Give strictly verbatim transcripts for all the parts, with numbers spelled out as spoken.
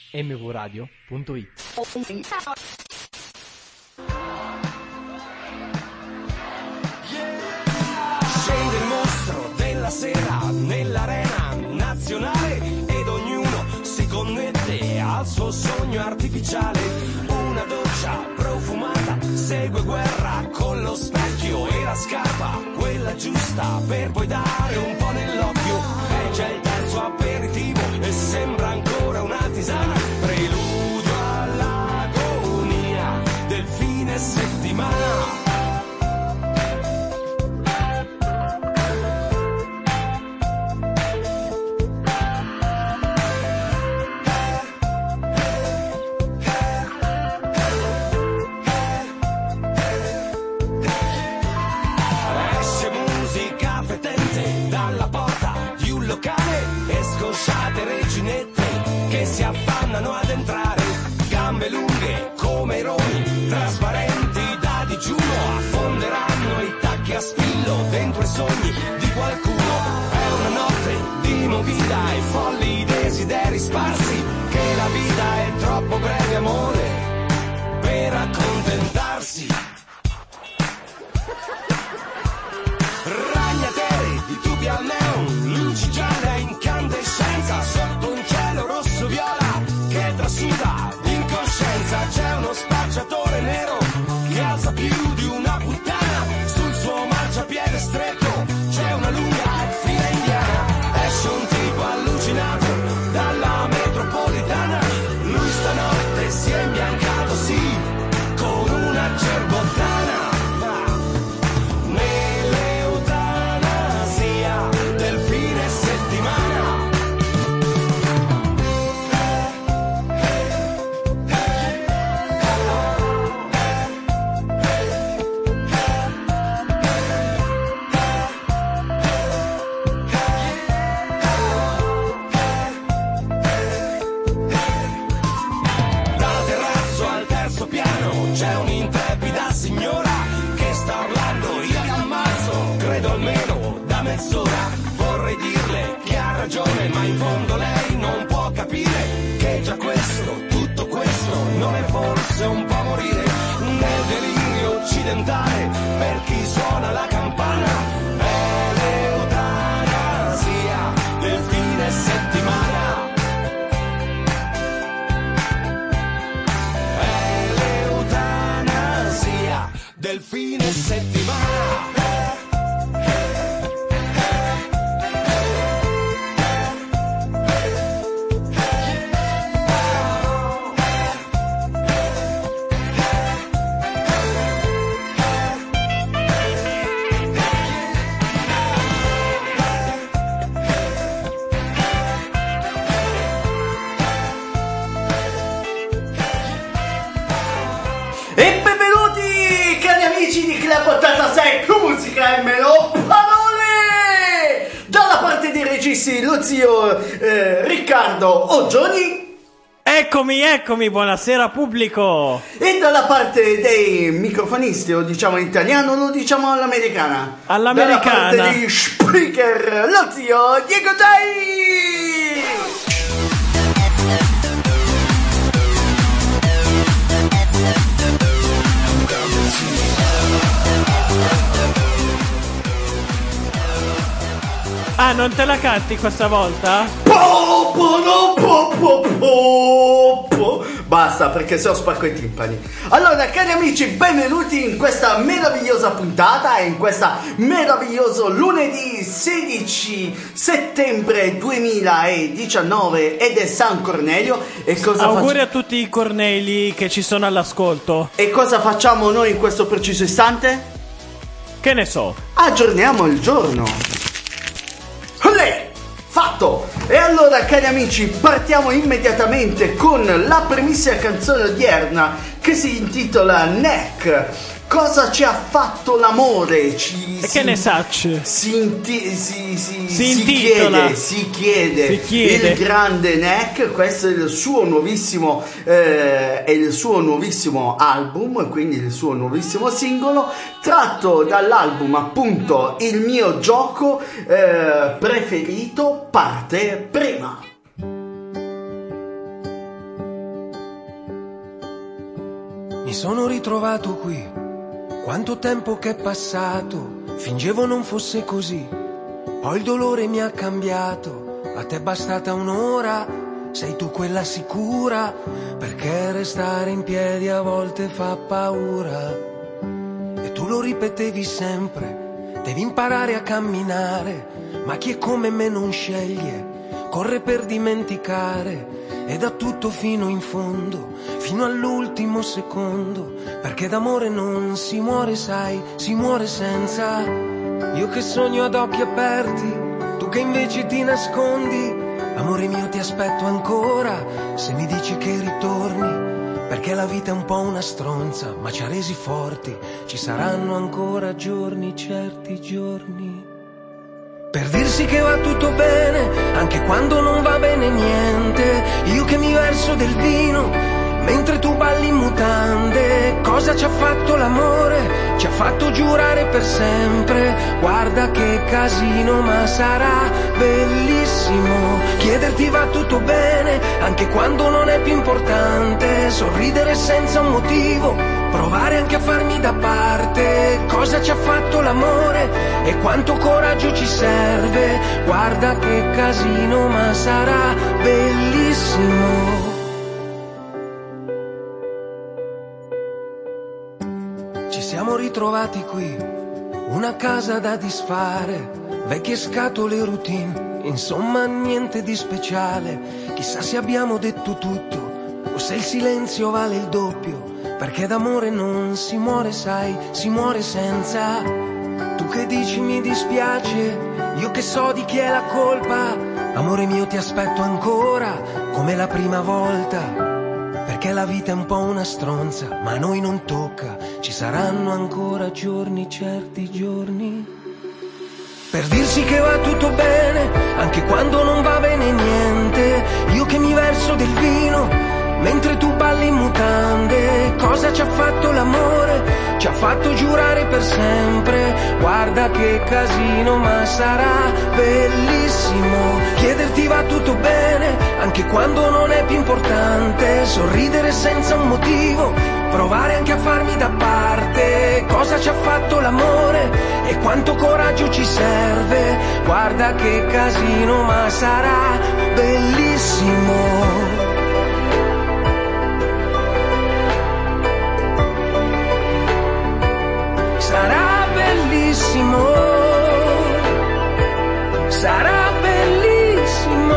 m v radio punto it. Scende il mostro della sera nell'arena nazionale ed ognuno si connette al suo sogno artificiale. Una doccia profumata segue guerra con lo specchio e la scarpa, quella giusta per poi dare un po' nell'occhio. E c'è il terzo aperitivo e sembra ancora una tisana, preludio all'agonia del fine settimana. Scosciate reginette che si affannano ad entrare, gambe lunghe come i roni, trasparenti da digiuno, affonderanno i tacchi a spillo dentro i sogni di qualcuno. È una notte di movida e folli desideri sparsi, che la vita è troppo breve, amore, per accontentarsi. Ragnatele di tubi al neon, luci gialle a incandescenza, sotto un cielo rosso viola che trasuda d'incoscienza. C'è uno spacciatore nero che alza più di una puttana, sul suo marciapiede stretto c'è una lunga fila indiana. Esce un tipo allucinato dalla metropolitana, lui stanotte si è imbiancato, sì, con una cerbottana. C'è un'intrepida signora che sta urlando, io vi ammazzo, credo almeno da mezz'ora. Vorrei dirle che ha ragione, ma in fondo lei non può capire che già questo, tutto questo, non è forse un po' morire nel delirio occidentale per chi suona la campana. È l'eutanasia del fine settimana. Del fine settimana. ottantasei musica e meno parole dalla parte dei registi, lo zio eh, Riccardo Oggioni. Eccomi, eccomi, buonasera pubblico. E dalla parte dei microfonisti, lo diciamo in italiano, lo diciamo all'americana. All'americana. Dalla parte degli speaker, lo zio Diego Dai. Ah, non te la canti questa volta? Po, po, po, po, po, po. Basta, perché se no spacco i timpani. Allora, cari amici, benvenuti in questa meravigliosa puntata e in questo meraviglioso lunedì sedici settembre duemiladiciannove ed è San Cornelio. E cosa Auguri faccio? a tutti i Corneli che ci sono all'ascolto. E cosa facciamo noi in questo preciso istante? Che ne so? Aggiorniamo il giorno. Olè! Fatto! E allora, cari amici, partiamo immediatamente con la primissima canzone odierna che si intitola Neck. Cosa ci ha fatto l'amore? Ci, e si, che ne sacci? Si, inti- si, si, si, si intitola chiede, si chiede, si chiede il grande Neck. Questo è il suo nuovissimo eh, è il suo nuovissimo album, quindi il suo nuovissimo singolo tratto dall'album appunto Il mio gioco eh, preferito, parte prima. Mi sono ritrovato qui, quanto tempo che è passato, fingevo non fosse così, poi il dolore mi ha cambiato, a te è bastata un'ora, sei tu quella sicura, perché restare in piedi a volte fa paura. E tu lo ripetevi sempre, devi imparare a camminare, ma chi è come me non sceglie, corre per dimenticare. E da tutto fino in fondo, fino all'ultimo secondo, perché d'amore non si muore, sai, si muore senza. Io che sogno ad occhi aperti, tu che invece ti nascondi. Amore mio ti aspetto ancora, se mi dici che ritorni, perché la vita è un po' una stronza, ma ci ha resi forti, ci saranno ancora giorni, certi giorni. Per dirsi che va tutto bene, anche quando non va bene niente. Io che mi verso del vino, mentre tu balli in mutande. Cosa ci ha fatto l'amore? Ci ha fatto giurare per sempre. Guarda che casino, ma sarà bellissimo. Chiederti va tutto bene, anche quando non è più importante. Sorridere senza un motivo, provare anche a farmi da parte. Cosa ci ha fatto l'amore e quanto coraggio ci serve. Guarda che casino, ma sarà bellissimo. Ci siamo ritrovati qui, una casa da disfare, vecchie scatole routine, insomma niente di speciale. Chissà se abbiamo detto tutto o se il silenzio vale il doppio, perché d'amore non si muore, sai, si muore senza. Tu che dici mi dispiace, io che so di chi è la colpa. Amore mio ti aspetto ancora, come la prima volta, perché la vita è un po' una stronza, ma a noi non tocca, ci saranno ancora giorni, certi giorni. Per dirsi che va tutto bene, anche quando non va bene niente. Io che mi verso del vino, mentre tu balli in mutande. Cosa ci ha fatto l'amore? Ci ha fatto giurare per sempre. Guarda che casino, ma sarà bellissimo. Chiederti va tutto bene, anche quando non è più importante. Sorridere senza un motivo, provare anche a farmi da parte. Cosa ci ha fatto l'amore e quanto coraggio ci serve. Guarda che casino, ma sarà bellissimo. Sarà bellissimo, sarà bellissimo.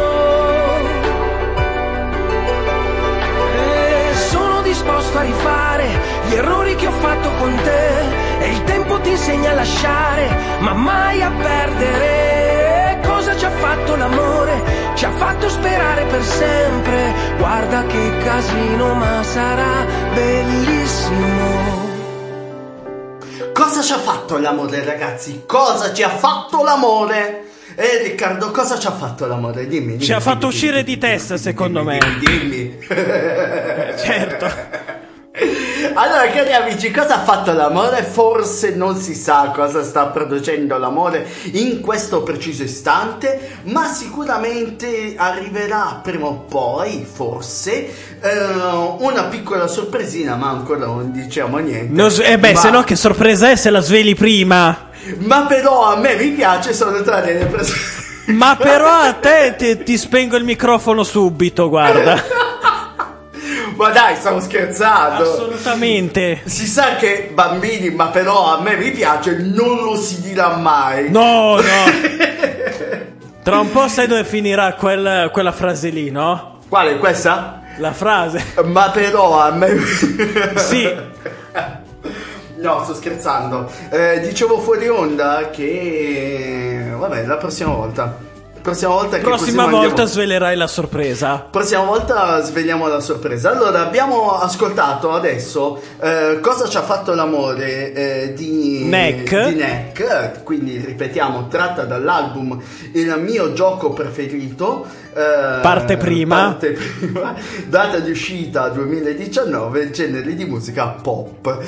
E sono disposto a rifare gli errori che ho fatto con te. E il tempo ti insegna a lasciare, ma mai a perdere. Cosa ci ha fatto l'amore? Ci ha fatto sperare per sempre. Guarda che casino, ma sarà bellissimo. Cosa ci ha fatto l'amore, ragazzi? Cosa ci ha fatto l'amore? Eh, Riccardo, cosa ci ha fatto l'amore? Dimmi, dimmi. Ci ha fatto dimmi, uscire dimmi, di testa, dimmi, secondo dimmi, me. Dimmi. dimmi. Eh, certo. Allora, cari amici, cosa ha fatto l'amore? Forse non si sa cosa sta producendo l'amore in questo preciso istante, ma sicuramente arriverà prima o poi, forse, eh, una piccola sorpresina, ma ancora non diciamo niente. No, eh beh, ma... se no che sorpresa è se la sveli prima. Ma però a me mi piace, sono tra le persone. Ma però a te ti, ti spengo il microfono subito, guarda. Ma dai, stavo scherzando. Assolutamente. Si sa che bambini, ma però a me mi piace, non lo si dirà mai. No, no. Tra un po' sai dove finirà quel, quella frase lì, no? Quale, questa? La frase. Ma però a me... Sì. No, sto scherzando. Eh, dicevo fuori onda che... Vabbè, la prossima volta. Prossima volta che Prossima così volta mandiamo... svelerai la sorpresa. Prossima volta sveliamo la sorpresa. Allora, abbiamo ascoltato adesso eh, Cosa ci ha fatto l'amore eh, di Neck. di Neck. Quindi ripetiamo, tratta dall'album Il mio gioco preferito. Eh, Parte prima. Parte prima. Data di uscita duemiladiciannove, genere di musica pop.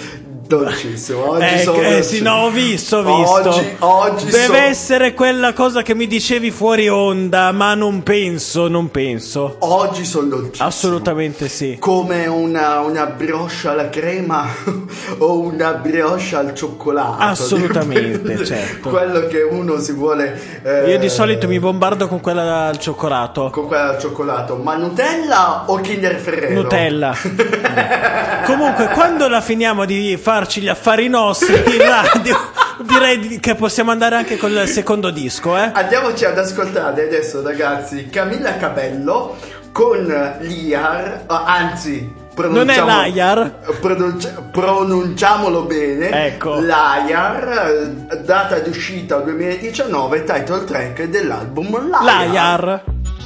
dolcissimo. Oggi eh, sono eh, sì, no, ho visto, ho visto. Oggi, oggi deve sono... essere quella cosa che mi dicevi fuori onda, ma non penso, non penso. Oggi sono dolcissimo. Assolutamente sì. Come una, una brioche alla crema o una brioche al cioccolato. Assolutamente, Dipende certo. Quello che uno si vuole. Eh, Io di solito mi bombardo con quella al cioccolato. Con quella al cioccolato. Ma Nutella o Kinder Ferrero? Nutella. Comunque, quando la finiamo di farci gli affari nostri in radio, direi che possiamo andare anche con il secondo disco, eh? Andiamoci ad ascoltare adesso, ragazzi, Camilla Cabello con l'I A R, anzi, non è l'A I A R, pronunci- pronunciamolo bene. Ecco. l'A I A R, data di uscita duemiladiciannove, title track dell'album l'A I A R.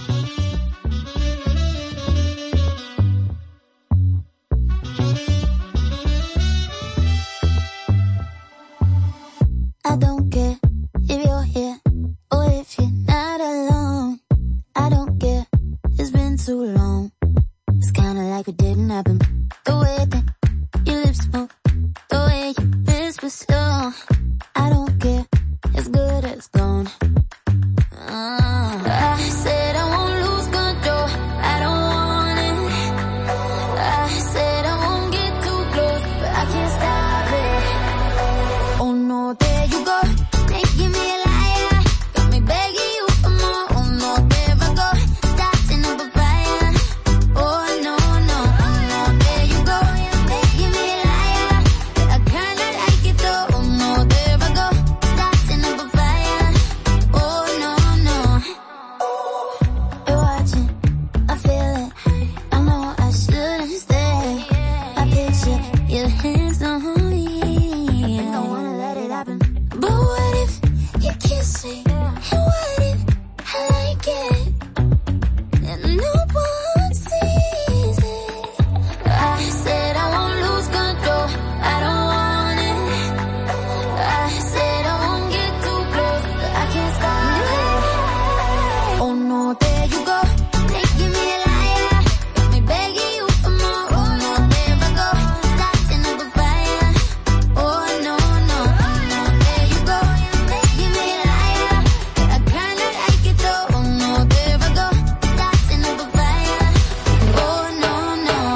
I don't care if you're here or if you're not alone. I don't care, it's been too long. It's kinda like it didn't happen. The way that your lips move, the way you whisper slow. I don't care, it's good as gone. Uh, I said I won't lose control, I don't want it. I said I won't get too close, but I can't stop it. Oh no, there you go, making me a liar. Got me begging you for more. Oh no, there I go, starting up a fire. Oh no, no, oh no, there you go, making me a liar. I kinda like it though. Oh no, there I go, starting up a fire. Oh no, no. You're watching, I feel it. I know I shouldn't stay. I picture your hands on me. I don't wanna let it happen. But what if you kiss me? And what if I like it? And no one sees it. I said I won't lose control, I don't want it. I said I won't get too close, but I can't stop it. Oh no, there you go, making me a liar. Got me begging you for more. Oh no, there I go, starting up a fire. Oh no, no, oh no, there you go, making me a liar. I kinda like it though. Oh no, there I go, starting up a fire. Oh no, no.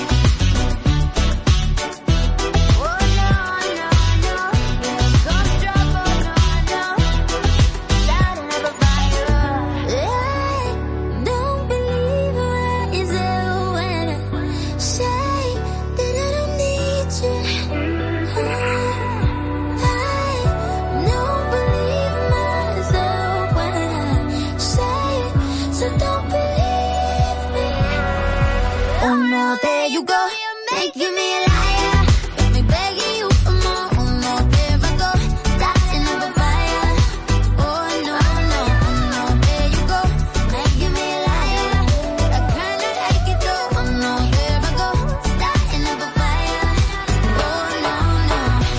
Oh no, no, no. Gonna drop, oh no, no. Starting up a fire. I don't believe what is there when I say that I don't need you. I don't believe myself when I say it, so don't believe me. Oh no, there you go, making me a liar. Got me begging you for more. Oh no, there I go, starting up a fire. Oh no, no, oh no, there you go, making me a liar. I kinda like it though. Oh no, there I go, starting up a fire. Oh no, no.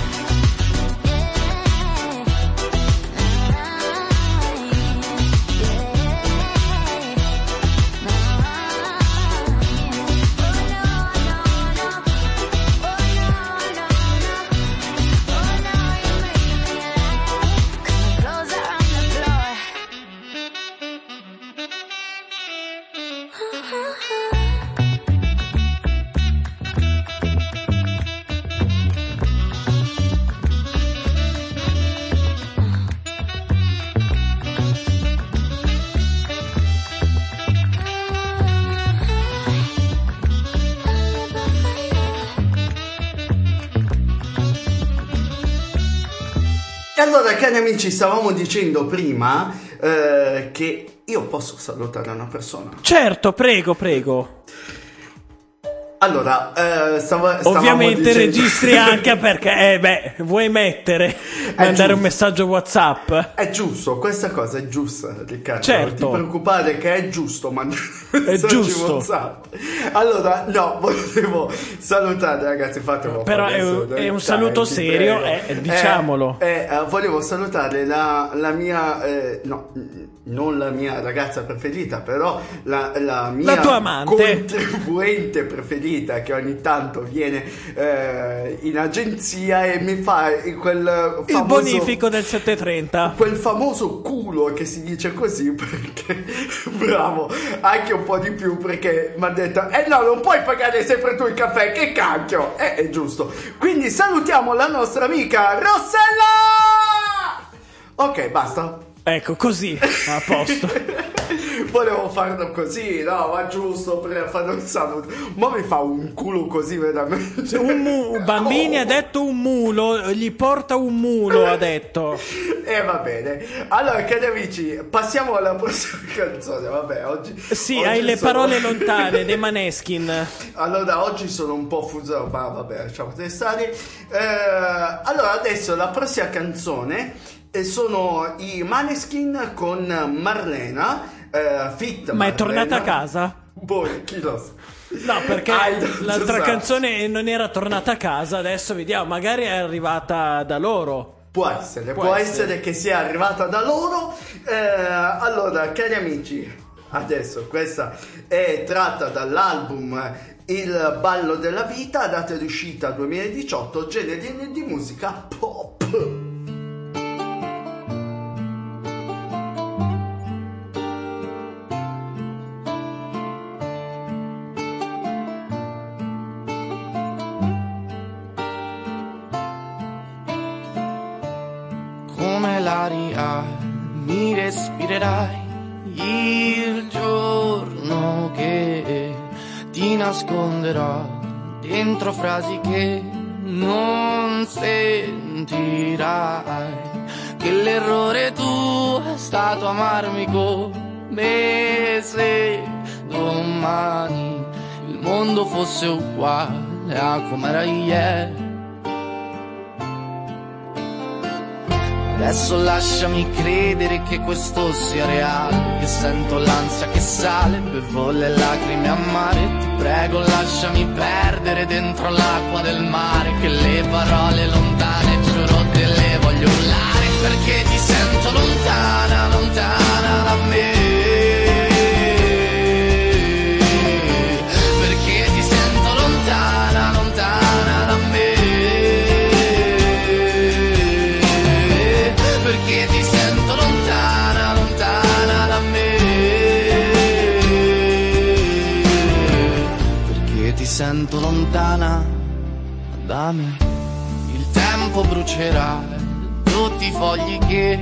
E allora, cari amici, stavamo dicendo prima eh, che io posso salutare una persona. Certo, prego, prego. Allora, eh, stavo, stavamo Ovviamente dicendo... registri anche perché, eh beh, vuoi mettere, mandare giusto. un messaggio WhatsApp? È giusto, questa cosa è giusta, Riccardo. Certo. Non ti preoccupare che è giusto mandare È messaggi giusto. WhatsApp. Allora, no, volevo salutare, ragazzi, fatelo. Però è un- è un saluto ti serio, prego. eh, diciamolo. Eh, eh, volevo salutare la, la mia, eh, no, non la mia ragazza preferita, però la, la mia La tua amante. contribuente preferita vita che ogni tanto viene eh, in agenzia e mi fa quel famoso, il bonifico del settecentotrenta, quel famoso culo che si dice così, perché bravo, anche un po' di più, perché mi ha detto eh no, non puoi pagare sempre tu il caffè, che cacchio, eh, è giusto. Quindi salutiamo la nostra amica Rossella. Ok, basta. Ecco, così, a posto. Volevo farlo così, no, ma giusto per fare un saluto. Ma mi fa un culo così veramente. Un mu- Bambini, oh. Ha detto un mulo, gli porta un mulo, ha detto. E eh, va bene. Allora, cari amici, passiamo alla prossima canzone. Vabbè, oggi sì, oggi hai le sono... parole lontane dei Maneskin. Allora, oggi sono un po' fuso, ma vabbè, lasciamo stare. Eh, allora, adesso la prossima canzone sono i Maneskin con Marlena, eh, fit ma Marlena. È tornata a casa? Boh, chi lo sa. No, perché l'altra canzone non era tornata a casa, adesso vediamo, magari è arrivata da loro. Può essere, può, può essere. essere che sia arrivata da loro. Eh, allora, cari amici, adesso questa è tratta dall'album Il ballo della vita, data di uscita duemiladiciotto, genere di, di musica pop. L'aria mi respirerai il giorno che ti nasconderò dentro frasi che non sentirai, che l'errore tu è stato amarmi come se domani il mondo fosse uguale a com'era ieri. Adesso lasciami credere che questo sia reale, che sento l'ansia che sale, bevo le lacrime amare. Ti prego lasciami perdere dentro l'acqua del mare, che le parole lontane giuro te le voglio urlare, perché ti sento lontana, lontana da me. Perché ti sento lontana, lontana da me. Perché ti sento lontana, lontana da me. Perché ti sento lontana da me. Il tempo brucerà tutti i fogli che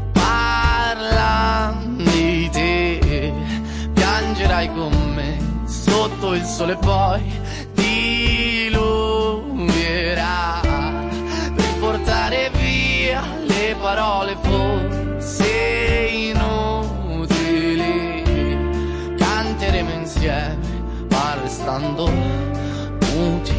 parlano di te. Piangerai con me sotto il sole, poi ti illumierà per portare via le parole forse inutili. Canteremo insieme ma restando muti.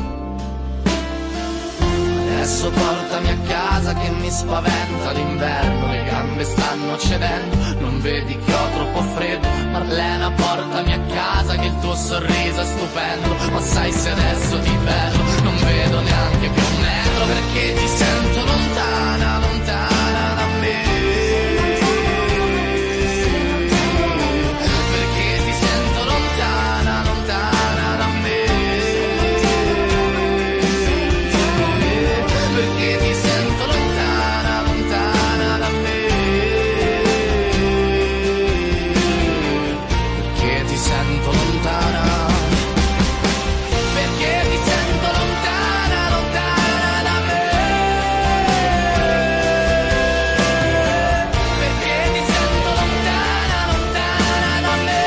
Adesso portami a casa che mi spaventa l'inverno, le gambe stanno cedendo, non vedi che ho troppo freddo. Marlena, portami a casa che il tuo sorriso è stupendo, ma sai se adesso ti perdo non vedo neanche più un metro, perché ti sento lontana, lontana da me. Perché ti sento lontana, lontana da me. Perché ti sento lontana, lontana da me. Perché ti sento lontana. Perché ti sento lontana, lontana da me. Perché ti sento lontana, lontana da me.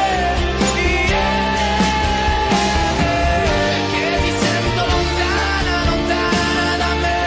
Yeah. Perché ti sento lontana, lontana da me.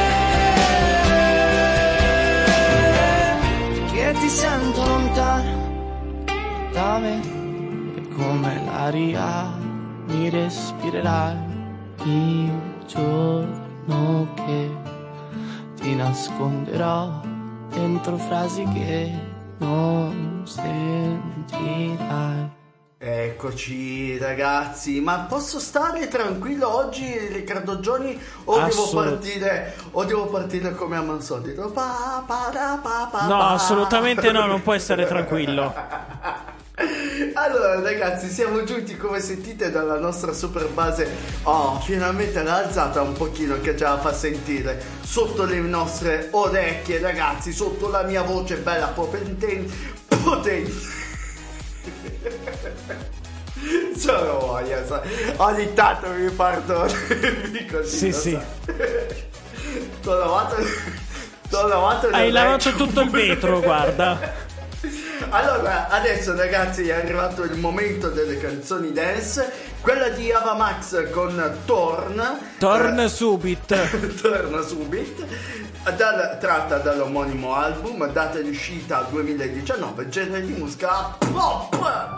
Perché ti sento lontana da me. E come l'aria mi respirerai il giorno che ti nasconderò dentro frasi che non sentirai. Eccoci ragazzi, ma posso stare tranquillo oggi, Riccardo Gioni, o devo Assolut- partire o devo partire come a man solito? Pa, pa, da, pa, pa, No, pa. assolutamente no, non puoi stare tranquillo. Allora ragazzi, siamo giunti, come sentite, dalla nostra super base. Oh, finalmente l'ha alzata un pochino, che ce la fa sentire sotto le nostre orecchie, ragazzi, sotto la mia voce bella potente. Potente. Sono voglia, sa. Ogni tanto mi parto così. Sì, sì. T'ho lavato. T'ho lavato. Hai lavato tutto il vetro, guarda. Allora, adesso ragazzi è arrivato il momento delle canzoni dance, quella di Ava Max con Torn. Torn eh, subit. Torn subit, dal, tratta dall'omonimo album, data di uscita duemiladiciannove, genere di musica pop.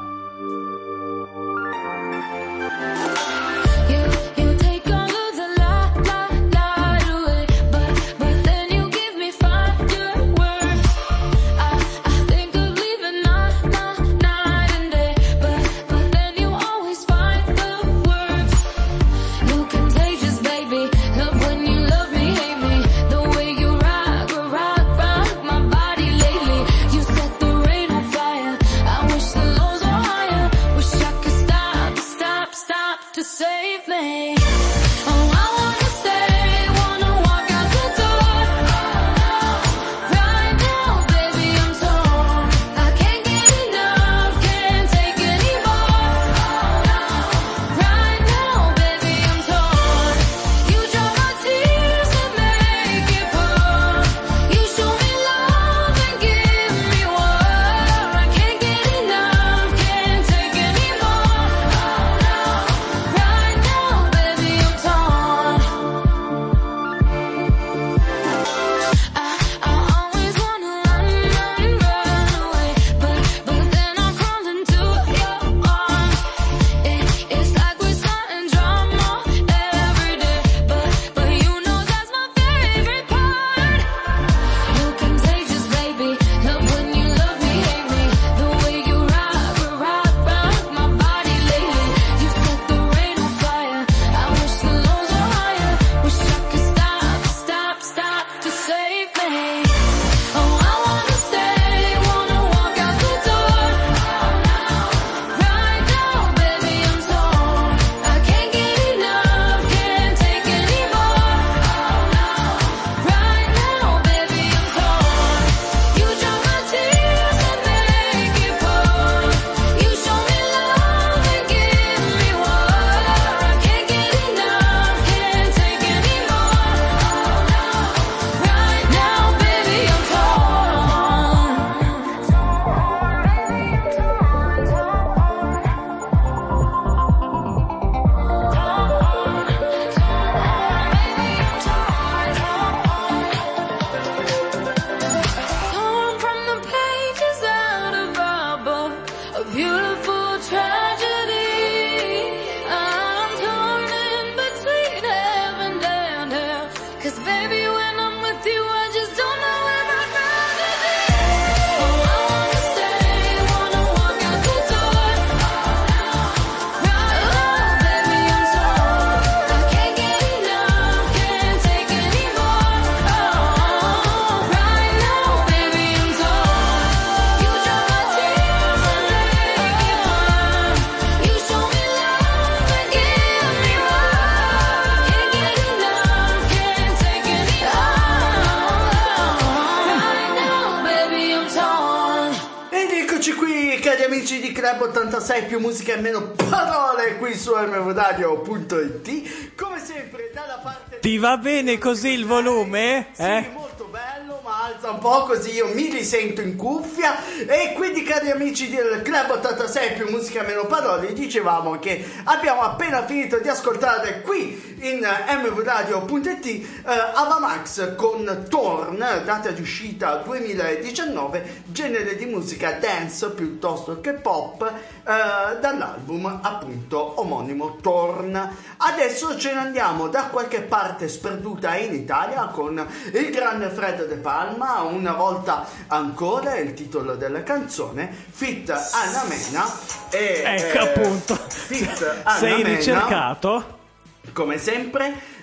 ottantasei più musica e meno parole qui su m v radio punto i t. Come sempre dalla parte. Ti va bene così il volume? Sì, eh? molto bello, ma alza un po' così io mi risento in cuffia. E quindi, cari amici del Club ottantasei più musica e meno parole, dicevamo che abbiamo appena finito di ascoltare qui in m v radio punto i t eh, Ava Max con Torn, data di uscita duemiladiciannove, genere di musica dance piuttosto che pop, eh, dall'album appunto omonimo Torn. Adesso ce ne andiamo da qualche parte sperduta in Italia con il grande Fred De Palma, Una volta ancora, il titolo della canzone, feat Anna Mena e ecco eh, appunto feat Anna sei Mena, ricercato come sempre,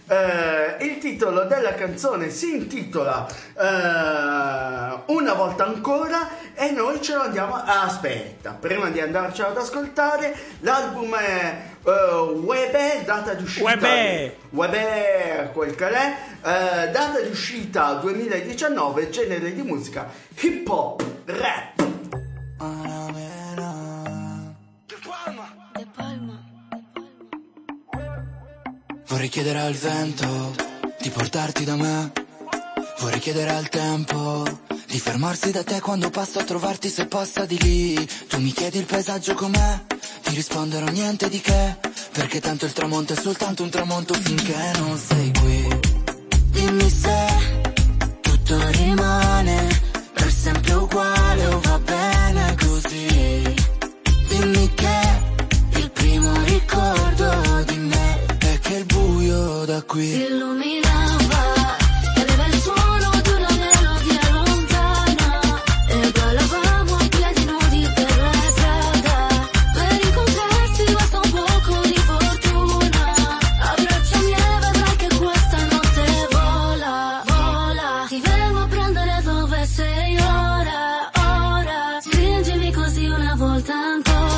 Eh, il titolo della canzone si intitola eh, Una volta ancora e noi ce lo andiamo a... aspetta, prima di andarcelo ad ascoltare, l'album è uh, Webè, data di uscita Webè, Webè quel che è, eh, data di uscita duemiladiciannove, genere di musica hip hop rap. Vorrei chiedere al vento di portarti da me. Vorrei chiedere al tempo di fermarsi da te quando passo a trovarti, se passa di lì. Tu mi chiedi il paesaggio com'è, ti risponderò niente di che, perché tanto il tramonto è soltanto un tramonto finché non sei qui. Dimmi se tutto rimane per sempre uguale o va bene così. Dimmi che il primo ricordo di me è che il buio da qui si illuminava, aveva il suono di una melodia lontana e ballavamo a piedi nudi per la strada. Per incontrarsi basta un poco di fortuna, abbracciami e vedrai che questa notte vola, vola. Ti vengo a prendere dove sei ora, ora. Stringimi così una volta ancora.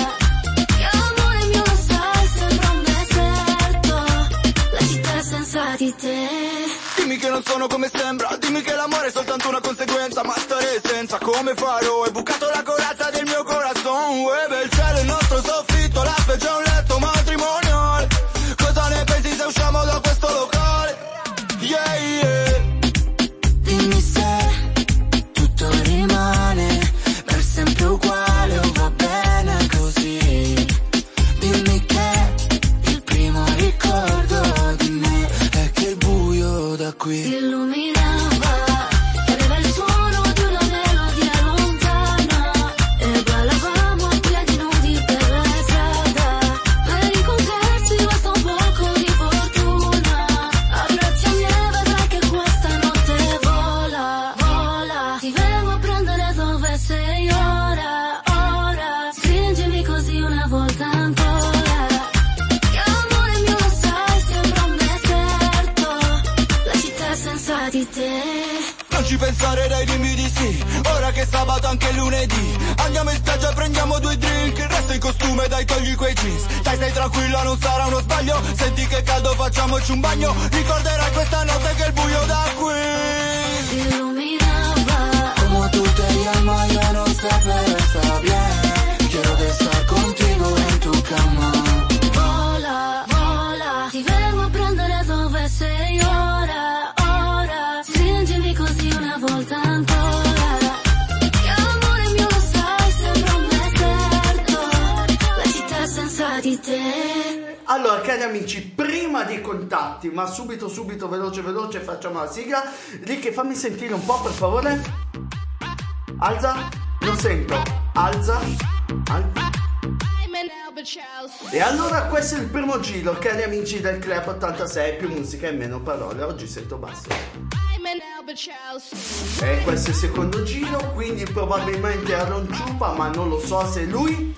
Di te. Dimmi che non sono come sembra, dimmi che l'amore è soltanto una conseguenza, ma stare senza come farò? Hai bucato la corazza del mio corazon. Web, il cielo, il nostro soffitto, la specie è un letto matrimonial. Cosa ne pensi se usciamo da questo locale? Yeah, yeah. Dimmi se tutto rimane per sempre uguale o va bene così. Dimmi che il primo ricordo di me da qui si illuminava, aveva il suono di una melodia lontana e ballavamo a piedi nudi per la strada. Per incontrarsi basta un poco di fortuna, abbracciami e vedrai che questa notte vola, vola. Ti vengo a prendere dove sei ora, ora. Stringimi così una volta ancora. Di te. Non ci pensare, dai, dimmi di sì. Ora che è sabato anche lunedì, andiamo in spiaggia, prendiamo due drink. Il resto in costume, dai, togli quei jeans. Dai, stai tranquilla, non sarà uno sbaglio. Senti che caldo, facciamoci un bagno. Ricorderai questa notte che il buio da qui si illuminava. Como tú te llamas, yo no sé, pero está bien. Quiero estar contigo en tu cama. Vola, vola. Ti vengo a prendere dove sei ora. Così una volta ancora. Che amore mio lo sai, sembra un deserto, la città senza di te. Allora cari amici, prima dei contatti, ma subito subito veloce veloce facciamo la sigla. Ricky, fammi sentire un po' per favore. Alza, non sento. Alza, alza. E allora questo è il primo giro, cari amici del Club ottantasei, più musica e meno parole. Oggi sento basso. E questo è il secondo giro, quindi probabilmente è Aaron Ciupa, ma non lo so se è lui.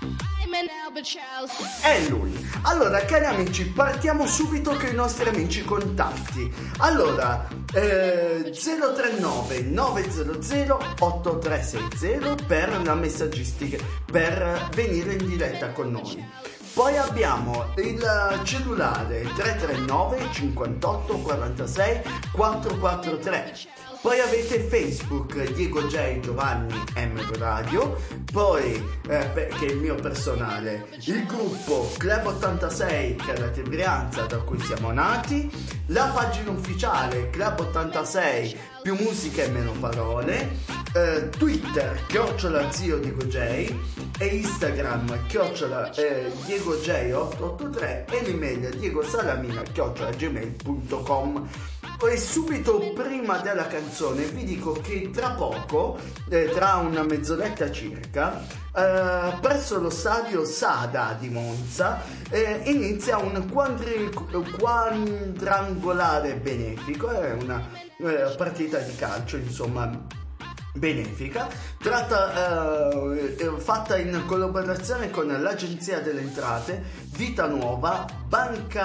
È lui. Allora cari amici, partiamo subito con i nostri amici contatti. Allora eh, zero tre nove nove zero zero otto tre sei zero per la messaggistica, per venire in diretta con noi. Poi abbiamo il cellulare tre tre nove cinquantotto quarantasei quattrocentoquarantatré. Poi avete Facebook Diego J Giovanni M Radio, poi eh, che è il mio personale, il gruppo Club ottantasei che è la Brianza da cui siamo nati, la pagina ufficiale Club ottantasei più musica e meno parole, eh, Twitter chiocciola zio Diego J e Instagram chiocciola eh, Diego J ottocentoottantatré e l'email Diego Salamina chiocciola gmail punto com. E subito prima della canzone vi dico che tra poco, eh, tra una mezz'oretta circa, eh, presso lo stadio Sada di Monza eh, inizia un quadri- quadrangolare benefico, è una eh, partita di calcio insomma benefica, tratta, eh, fatta in collaborazione con l'Agenzia delle Entrate, Vita Nuova, Banca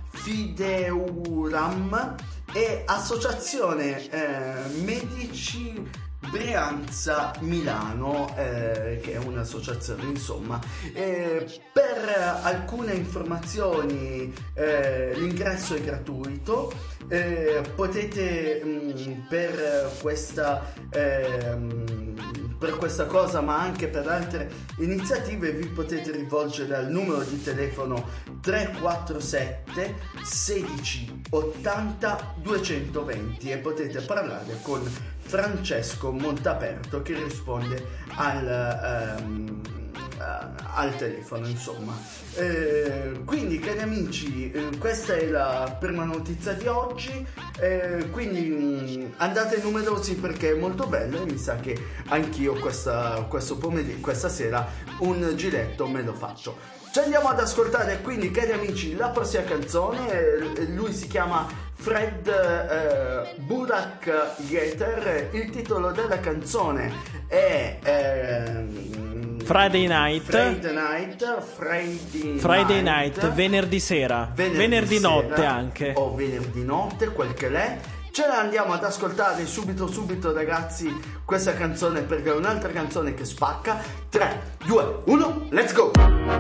Fideuram e Associazione eh, Medici Brianza Milano, eh, che è un'associazione, insomma. Eh, per alcune informazioni eh, l'ingresso è gratuito, eh, potete mh, per questa eh, per questa cosa, ma anche per altre iniziative, vi potete rivolgere al numero di telefono tre quattro sette sedici ottanta duecentoventi e potete parlare con Francesco Montaperto, che risponde al, um, uh, al telefono, insomma. Eh, quindi, cari amici, eh, questa è la prima notizia di oggi, eh, quindi mh, andate numerosi perché è molto bello, e mi sa che anch'io questa, questo pomeriggio, questa sera un giretto me lo faccio. Ci andiamo ad ascoltare quindi, cari amici, la prossima canzone. eh, lui si chiama Fred eh, Burak Yeter. Il titolo della canzone è eh, Friday Night. Friday Night Friday, Friday night, night venerdì sera, venerdì, venerdì sera, notte anche, o venerdì notte, quel che l'è. Ce la andiamo ad ascoltare subito subito, ragazzi, questa canzone, perché è un'altra canzone che spacca. Tre, due, uno, let's go!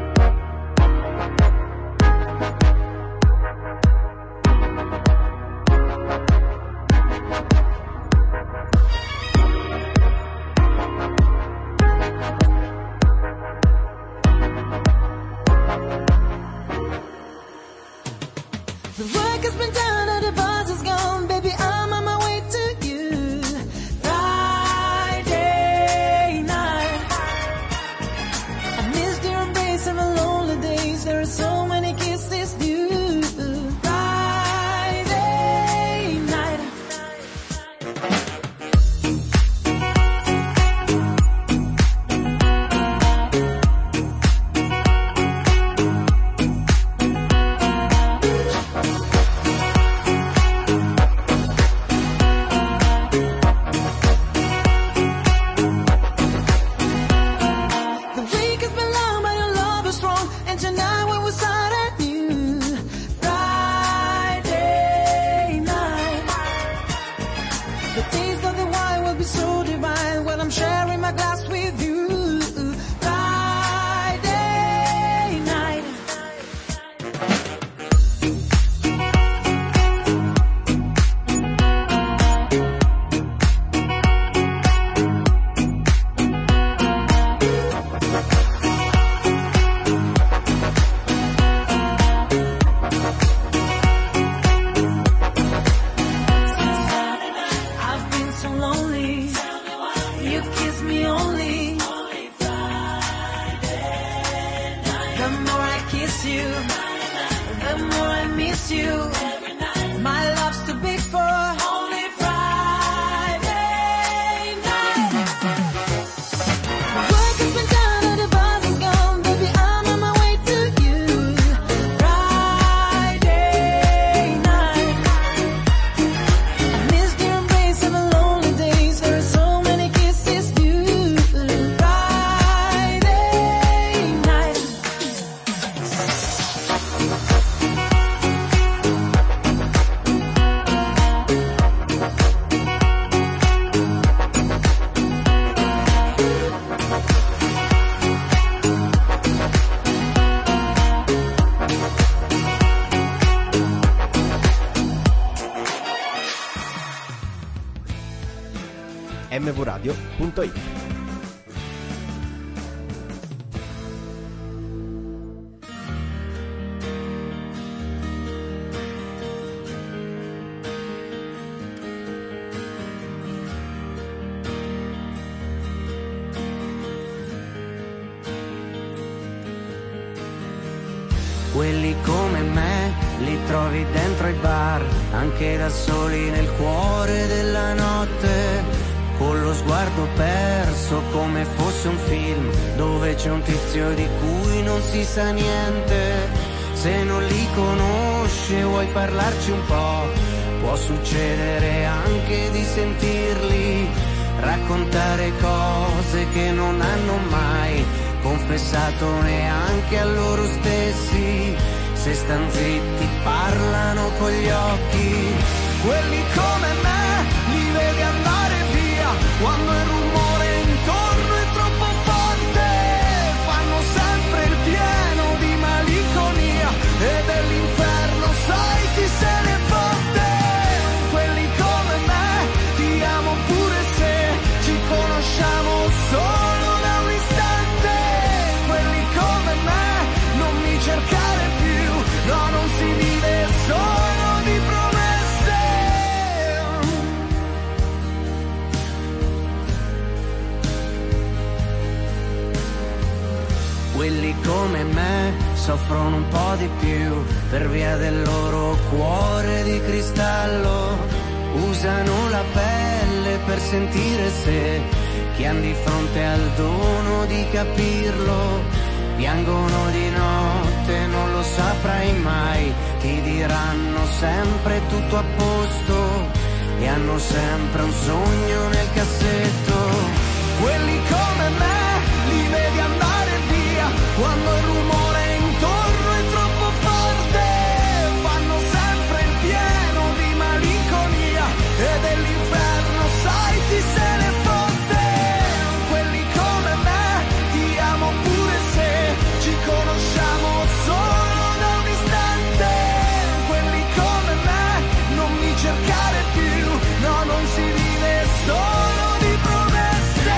The work has been done and the buzz is gone, baby, I'm on my way to you. Friday night, I missed your embrace of the lonely days, there are so many kisses due. Friday night. The week has been long, but your love is strong, and tonight when we start anew. Friday night, the taste of the wine will be so divine when I'm sharing my glass with you. Friday night. I've been so lonely. You kiss me only. The more I kiss you, the more I miss you. My love's too big for only Friday night. The work has been done and the buzz is gone, baby, I'm on my way to you. Friday night, I missed your embrace of the lonely days, there are so many kisses due. Friday night. m v radio punto it. Quelli come me li trovi dentro i bar, anche da soli nel cuore della notte, con lo sguardo perso come fosse un film dove c'è un tizio di cui non si sa niente. Se non li conosci e vuoi parlarci un po', può succedere anche di sentirli raccontare cose che non hanno mai confessato neanche a loro stessi. se stan zitti parlano con gli occhi. Quelli come me li vedi andare via quando il rumore intorno è troppo forte, fanno sempre il pieno di malinconia e dell'inferno sai chi se ne fotte. Quelli come me ti amo pure se ci conosciamo solo da un istante. Quelli come me non mi cercare più, no, non si vive solo di promesse. Quelli come me soffrono un po' di più per via del loro cuore di cristallo. Usano la pelle per sentire se chi han di fronte al dono di capirlo. Piangono di notte, non lo saprai mai, ti diranno sempre tutto a posto e hanno sempre un sogno nel cassetto. Quelli come me li vedi andare via quando il rumore intorno è troppo forte, fanno sempre il pieno di malinconia e dell'inferno sai chi se ne fotte. Quelli come me ti amo pure se ci conosciamo solo da un istante. Quelli come me non mi cercare più, no, non si vive solo di promesse.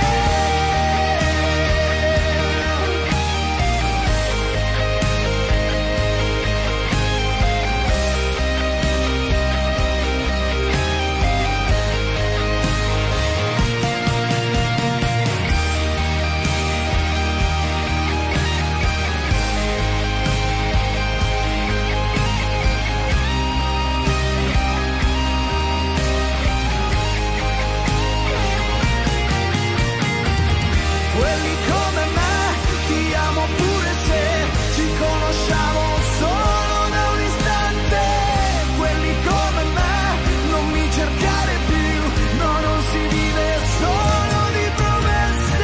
Quelli come me ti amo pure se ci conosciamo solo da un istante. Quelli come me non mi cercare più, no, non si vive solo di promesse.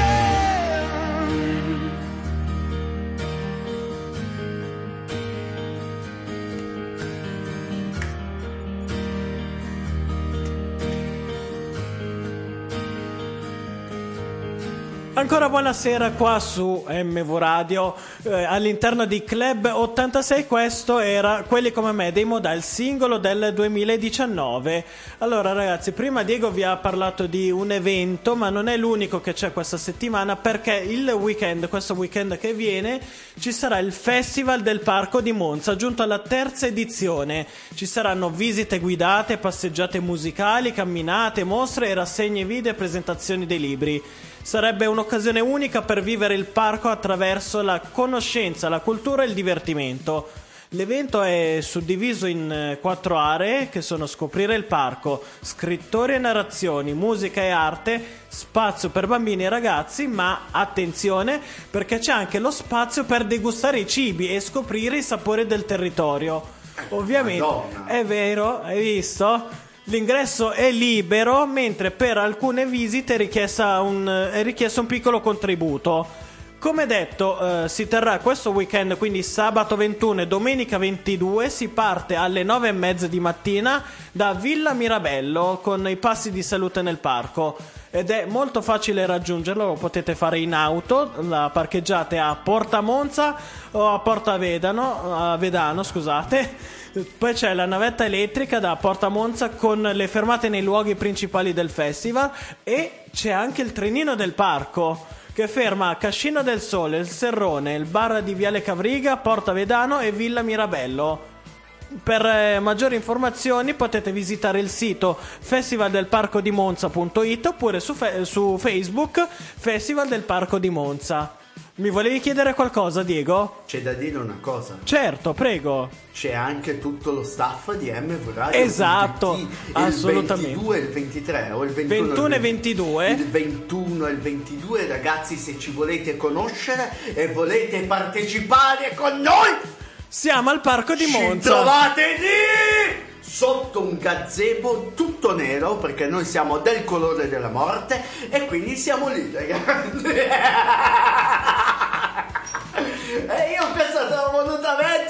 Ancora buonasera qua su M V Radio, eh, all'interno di Club ottantasei. Questo era Quelli come me dei Modà, il singolo del duemiladiciannove. Allora ragazzi, prima Diego vi ha parlato di un evento, ma non è l'unico che c'è questa settimana, perché il weekend, questo weekend che viene, ci sarà il Festival del Parco di Monza, giunto alla terza edizione. Ci saranno visite guidate, passeggiate musicali, camminate, mostre e rassegne video e presentazioni dei libri. Sarebbe un'occasione unica per vivere il parco attraverso la conoscenza, la cultura e il divertimento. L'evento è suddiviso in quattro aree, che sono scoprire il parco, scrittori e narrazioni, musica e arte, spazio per bambini e ragazzi, ma attenzione perché c'è anche lo spazio per degustare i cibi e scoprire i sapori del territorio. Ovviamente, Madonna. È vero, hai visto? L'ingresso è libero, mentre per alcune visite è, richiesta un, è richiesto un piccolo contributo. Come detto, eh, si terrà questo weekend, quindi sabato ventuno e domenica ventidue. Si parte alle nove e mezza di mattina da Villa Mirabello con i passi di salute nel parco. Ed è molto facile raggiungerlo, lo potete fare in auto, la parcheggiate a Porta Monza o a Porta Vedano, a Vedano, scusate. Poi c'è la navetta elettrica da Porta Monza con le fermate nei luoghi principali del festival, e c'è anche il trenino del parco che ferma a Cascina del Sole, il Serrone, il bar di Viale Cavriga, Porta Vedano e Villa Mirabello. Per eh, maggiori informazioni potete visitare il sito festival del parco di monza punto it oppure su, fe- su Facebook Festival del Parco di Monza. Mi volevi chiedere qualcosa, Diego? C'è da dire una cosa. Certo, prego. C'è anche tutto lo staff di M V Radio. Esatto, il assolutamente. Il ventidue e il ventitré o il ventuno, ventuno e ventidue. Il ventuno e il ventidue, ragazzi, se ci volete conoscere e volete partecipare con noi, siamo al Parco di Monza. Ci trovate lì! Sotto un gazebo tutto nero, perché noi siamo del colore della morte e quindi siamo lì, ragazzi. E io ho pensato, l'ho voluta mettere perché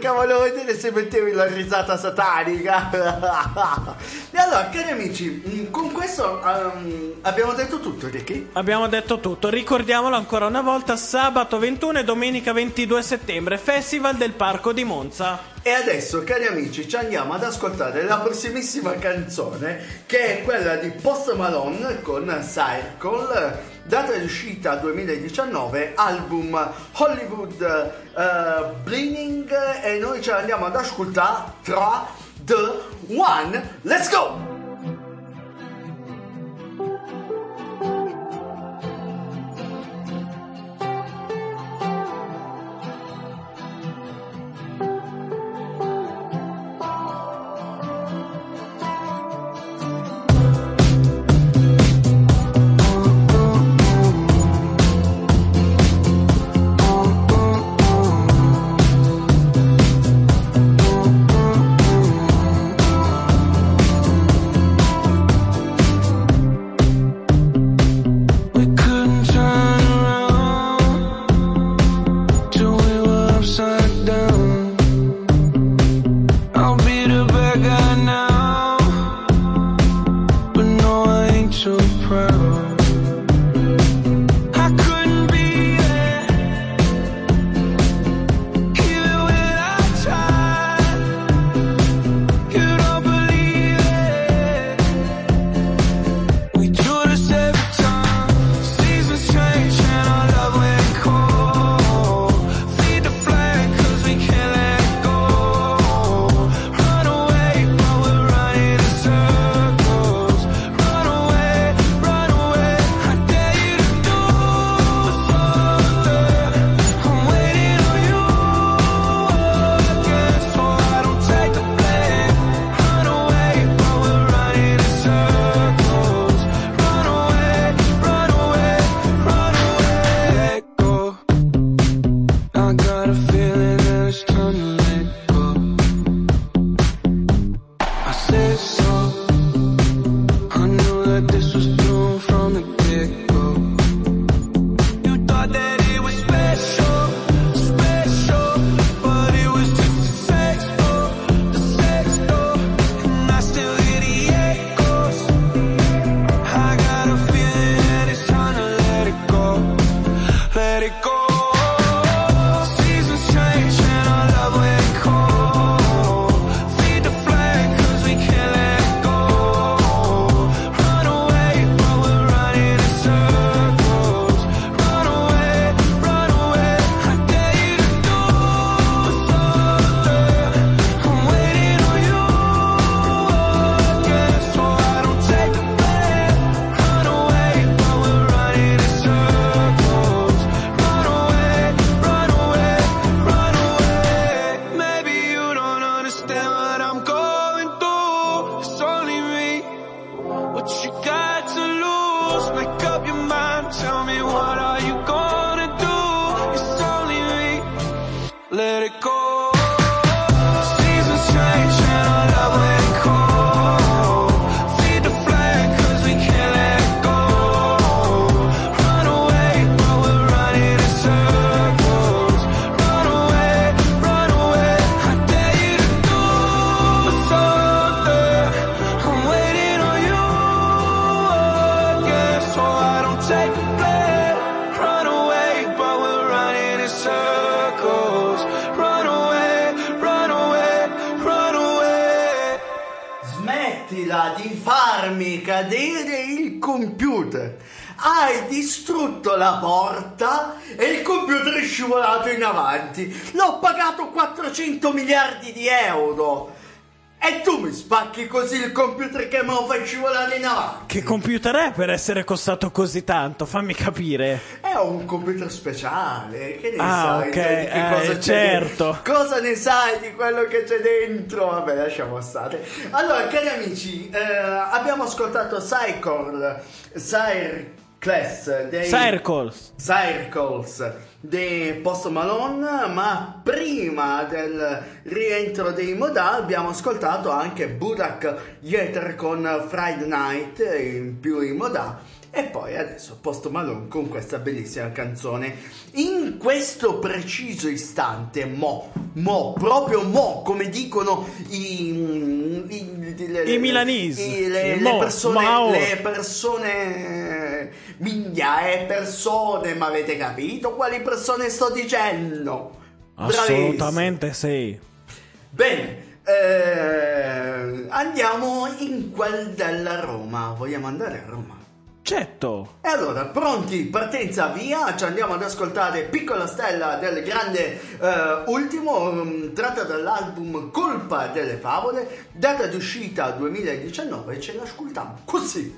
perché volevo vedere se mettevi la risata satanica. E allora, cari amici, con questo um, abbiamo detto tutto, Ricky? Abbiamo detto tutto. Ricordiamolo ancora una volta: sabato ventuno e domenica ventidue settembre, Festival del Parco di Monza. E adesso, cari amici, ci andiamo ad ascoltare la prossimissima canzone, che è quella di Post Malone con Circle, data di uscita duemiladiciannove, album Hollywood uh, Bleeding, e noi ce l'andiamo ad ascoltare tra the one. Let's go! Di farmi cadere il computer. Hai distrutto la porta e il computer è scivolato in avanti. L'ho pagato quattrocento miliardi di euro e tu mi spacchi così il computer che me lo fai scivolare in avanti. Che computer è per essere costato così tanto? Fammi capire. È un computer speciale. Che ne ah, sai? Ok, Che eh, cosa c'è certo. dentro? Cosa ne sai di quello che c'è dentro? Vabbè, lasciamo stare. Allora, cari amici, eh, abbiamo ascoltato Cycle, Circles dei Circles Circles di Post Malone, ma prima del rientro dei Modà abbiamo ascoltato anche Burak Yeter con Friday Night, in più in Modà, E poi adesso Post Malone con questa bellissima canzone. In questo preciso istante, mo, mo, proprio mo, come dicono i, i, le, I milanesi, i, le, mo, le persone, mao. le persone, migliaia persone, ma avete capito quali persone sto dicendo? Assolutamente sì. Bene. Eh, andiamo in quel della Roma. Vogliamo andare a Roma? Certo. E allora, pronti, partenza, via. Ci andiamo ad ascoltare Piccola Stella del grande eh, Ultimo, um, tratta dall'album Colpa delle Favole, data di uscita duemiladiciannove. Ce l'ascoltiamo così.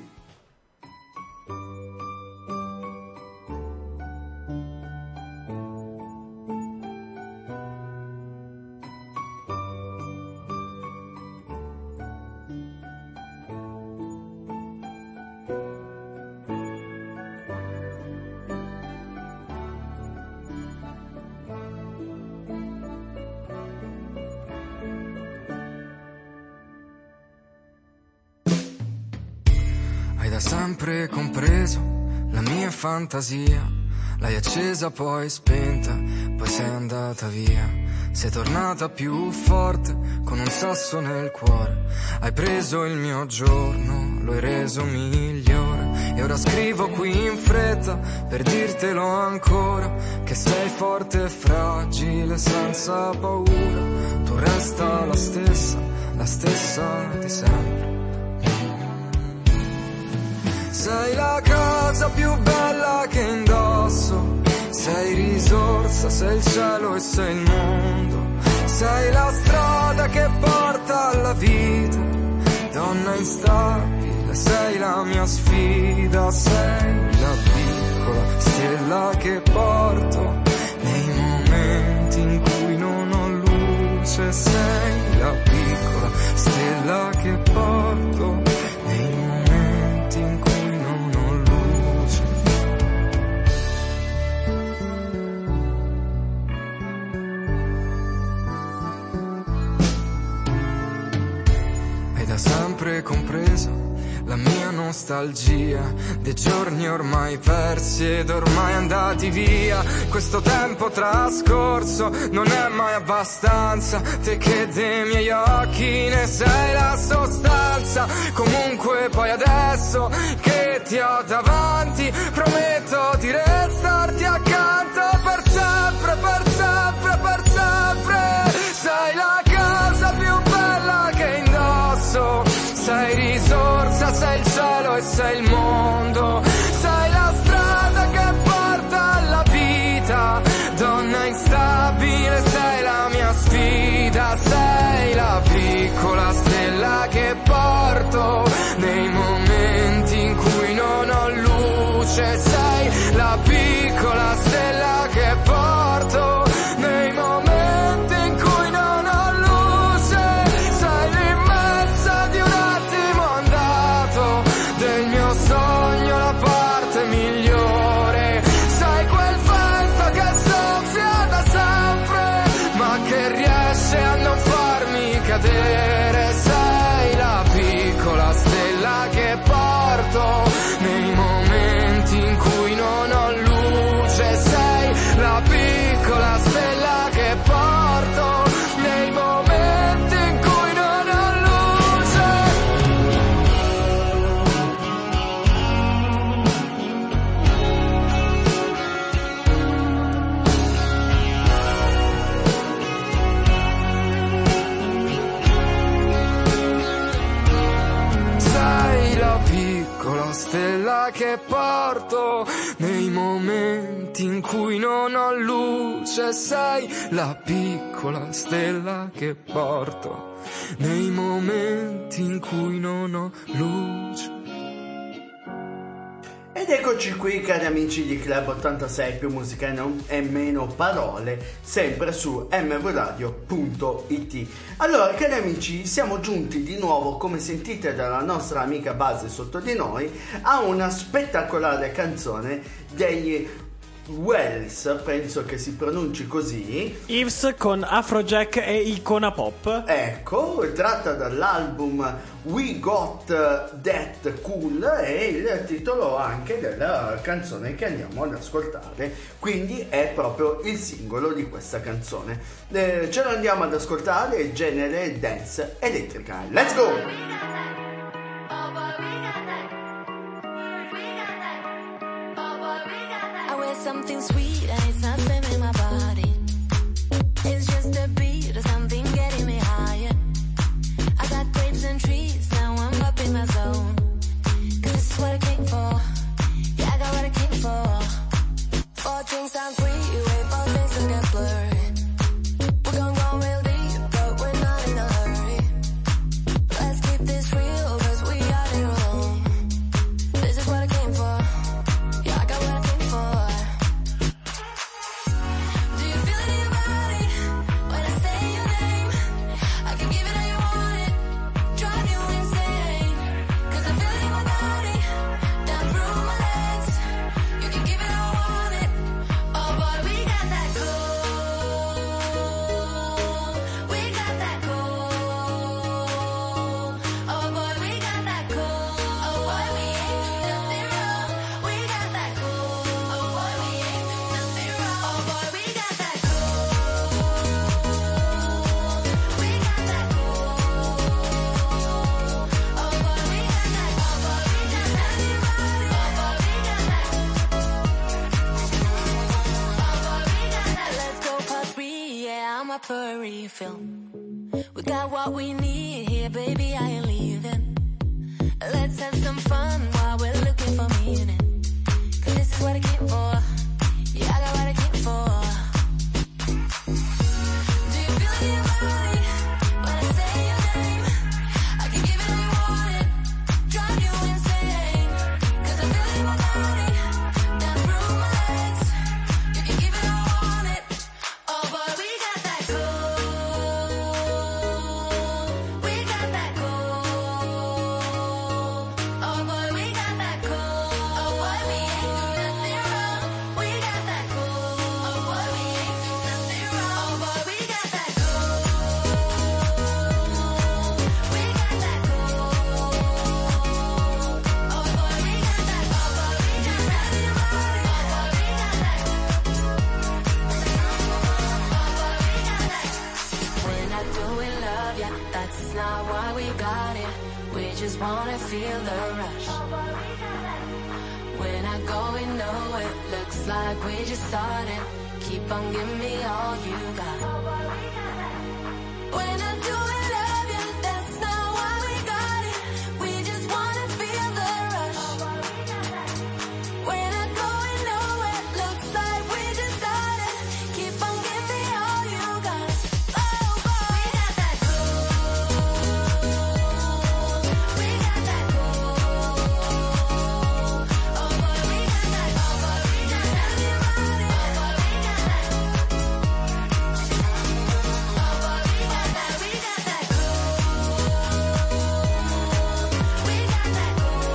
Sempre compreso la mia fantasia, l'hai accesa poi spenta, poi sei andata via. Sei tornata più forte con un sasso nel cuore, hai preso il mio giorno, lo hai reso migliore. E ora scrivo qui in fretta per dirtelo ancora, che sei forte e fragile senza paura. Tu resta la stessa, la stessa di sempre. Sei la cosa più bella che indosso, sei risorsa, sei il cielo e sei il mondo, sei la strada che porta alla vita, donna instabile, sei la mia sfida, sei la piccola stella che porto nei momenti in cui non ho luce, sei la piccola stella che porto nei momenti in cui sempre compreso la mia nostalgia dei giorni ormai persi ed ormai andati via. Questo tempo trascorso non è mai abbastanza, te che dei miei occhi ne sei la sostanza. Comunque poi adesso che ti ho davanti prometto di restarti accanto per sempre, per sempre, per sempre. Sei la casa più bella che indosso, sei risorsa, sei il cielo e sei il mondo, sei la strada che porta alla vita, donna instabile, sei la mia sfida, sei la piccola stella che porto nei momenti in cui non ho luce, sei la piccola stella che porto nei momenti in cui non ho luce, sei l'immensa di un attimo andato del mio sogno, la parte migliore, sei quel vento che soffia da sempre ma che riesce a non farmi cadere, sei la piccola stella che porto nei momenti in cui non ho luce, sei la piccola stella che porto nei momenti in cui non ho luce. Sei la piccola stella che porto nei momenti in cui non ho luce, sei la piccola stella che porto nei momenti in cui non ho luce. Ed eccoci qui, cari amici di Club ottantasei, più musica e, non, e meno parole, sempre su m v radio punto i t. Allora, cari amici, siamo giunti di nuovo, come sentite dalla nostra amica base sotto di noi, a una spettacolare canzone degli Wells, penso che si pronunci così. Yves con Afrojack e Icona Pop. Ecco, tratta dall'album We Got That Cool, e il titolo anche della canzone che andiamo ad ascoltare, quindi è proprio il singolo di questa canzone. Eh, ce lo andiamo ad ascoltare, genere dance elettrica. Let's go! Something sweet and it's not spamming my body. It's just a beat or something getting me higher. I got grapes and trees, now I'm up in my zone. Cause this is what I came for. Yeah, I got what I came for. Four drinks sound free, wait for things to get blurry. We're gonna go real deep, but we're not in a hurry. Let's keep this real, cause we are here alone. This is what I came for. Yeah, I got what I came for. For a refill. We got what we need here, baby, I ain't leaving. Let's have some fun while we're looking for meaning. Cause this is what I came for. Yeah, I got what I came for. Do you feel it in your body when I say your name? I can give it all you want it, drive you insane. Cause I feel it in my body, down through my legs. You can give it all you want it. Oh boy, we got that cool. We got that cool. Oh boy, we got that cool. Oh boy, we ain't do nothing wrong. We got that cool. Oh boy, we ain't do nothing wrong. Oh boy, we got that cool. We got that cool. Oh boy, we got that. Oh boy, we got that in your body. Oh boy, we got that. We're not doing love, yeah, that's not why we got it. We just wanna feel the rush. We're not going nowhere, looks like we just started. Keep on giving me all you got. We're not doing love, yeah, that's not why we got it. We just wanna feel the rush. We're not going nowhere, looks like we just started. Keep on giving me all you got. Oh boy, we got that cool. We got that cool. Oh boy, we got that. Oh boy, we got that in your body. Oh boy, we got that. Oh boy, we got that. We got that cool. We got that cool.